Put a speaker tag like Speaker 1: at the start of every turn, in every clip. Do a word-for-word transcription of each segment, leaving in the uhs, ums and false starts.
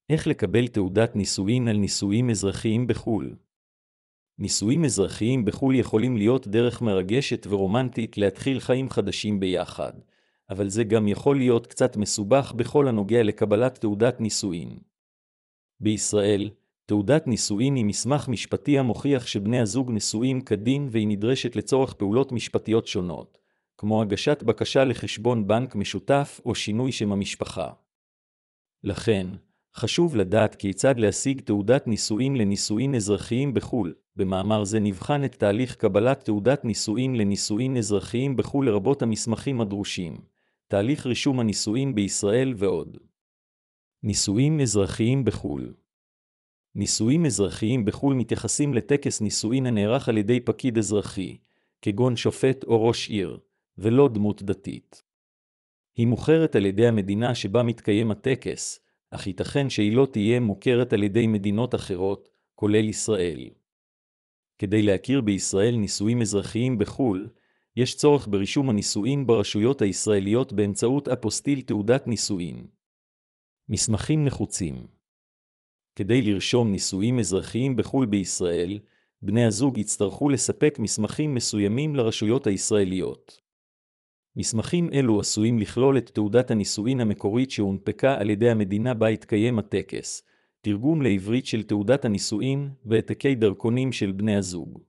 Speaker 1: איך לקבל תעודת נישואין על נישואים אזרחיים בחו"ל? נישואים אזרחיים בחו"ל יכולים להיות דרך מרגשת ורומנטית להתחיל חיים חדשים ביחד, אבל זה גם יכול להיות קצת מסובך בכל הנוגע לקבלת תעודת נישואין. בישראל, תעודת נישואין היא מסמך משפטי המוכיח שבני הזוג נשואים כדין והיא נדרשת לצורך פעולות משפטיות שונות, כמו הגשת בקשה לחשבון בנק משותף או שינוי שם המשפחה. לכן, חשוב לדעת כיצד להשיג תעודת נישואין לנישואין אזרחיים בחו"ל. במאמר זה נבחן את תהליך קבלת תעודת נישואין לנישואין אזרחיים בחו"ל לרבות המסמכים הדרושים, תהליך רישום הנישואין בישראל ועוד. נישואין אזרחיים בחו"ל. נישואין אזרחיים בחו"ל מתייחסים לטקס נישואין הנערך על ידי פקיד אזרחי, כגון שופט או ראש עיר, ולא דמות דתית. היא מוכרת על ידי המדינה שבה מתקיים הטקס, אך ייתכן שהיא לא תהיה מוכרת על ידי מדינות אחרות, כולל ישראל. כדי להכיר בישראל נישואים אזרחיים בחו"ל, יש צורך ברישום הנישואין ברשויות הישראליות באמצעות אפוסטיל תעודת נישואין. מסמכים נחוצים. כדי לרשום נישואים אזרחיים בחו"ל בישראל, בני הזוג יצטרכו לספק מסמכים מסוימים לרשויות הישראליות. מסמכים אלו עשויים לכלול את תעודת הנישואין המקורית שהונפקה על ידי המדינה בה התקיים הטקס, תרגום לעברית של תעודת הנישואין והעתקי דרכונים של בני הזוג.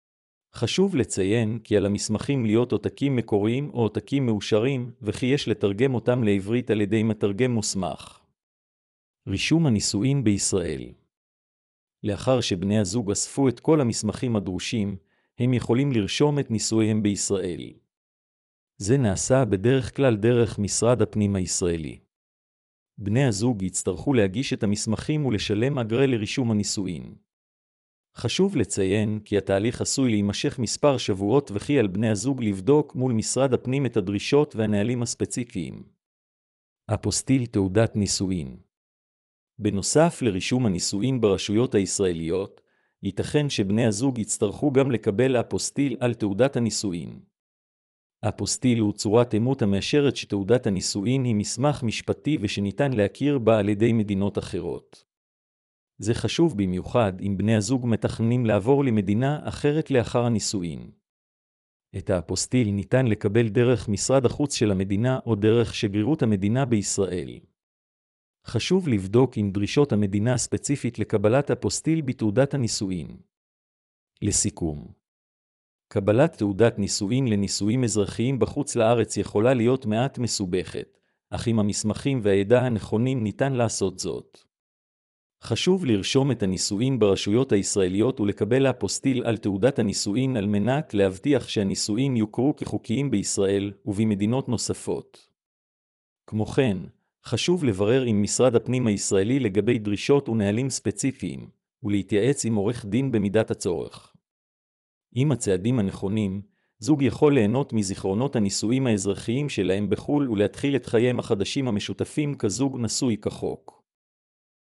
Speaker 1: חשוב לציין כי על המסמכים להיות עותקים מקוריים או עותקים מאושרים, וכי יש לתרגם אותם לעברית על ידי מתרגם מוסמך. רישום הנישואין בישראל. לאחר שבני הזוג אספו את כל המסמכים הדרושים, הם יכולים לרשום את נישואיהם בישראל. זה נעשה בדרך כלל דרך משרד הפנים הישראלי. בני הזוג יצטרכו להגיש את המסמכים ולשלם אגרה לרישום הנישואין. חשוב לציין כי התהליך עשוי להימשך מספר שבועות וכי על בני הזוג לבדוק מול משרד הפנים את הדרישות והנהלים הספציפיים. אפוסטיל תעודת נישואין. בנוסף לרישום הנישואין ברשויות הישראליות, ייתכן שבני הזוג יצטרכו גם לקבל אפוסטיל על תעודת הנישואין. אפוסטיל הוא צורת אימות המאשרת שתעודת הנישואין היא מסמך משפטי ושניתן להכיר בה על ידי מדינות אחרות. זה חשוב במיוחד אם בני הזוג מתכננים לעבור למדינה אחרת לאחר הנישואין. את האפוסטיל ניתן לקבל דרך משרד החוץ של המדינה או דרך שגרירות המדינה בישראל. חשוב לבדוק עם דרישות המדינה הספציפית לקבלת אפוסטיל בתעודת הנישואין. לסיכום, קבלת תעודת נישואין לנישואים אזרחיים בחוץ לארץ יכולה להיות מעט מסובכת, אך עם המסמכים והידע הנכונים ניתן לעשות זאת. חשוב לרשום את הנישואין ברשויות הישראליות ולקבל אפוסטיל על תעודת הנישואין על מנת להבטיח שהנישואין יוכרו כחוקיים בישראל ובמדינות נוספות. כמו כן, חשוב לברר עם משרד הפנים הישראלי לגבי דרישות ונהלים ספציפיים, ולהתייעץ עם עורך דין במידת הצורך. עם הצעדים הנכונים, זוג יכול ליהנות מזיכרונות הנישואים האזרחיים שלהם בחו"ל ולהתחיל את חייהם החדשים המשותפים כזוג נשוי כחוק.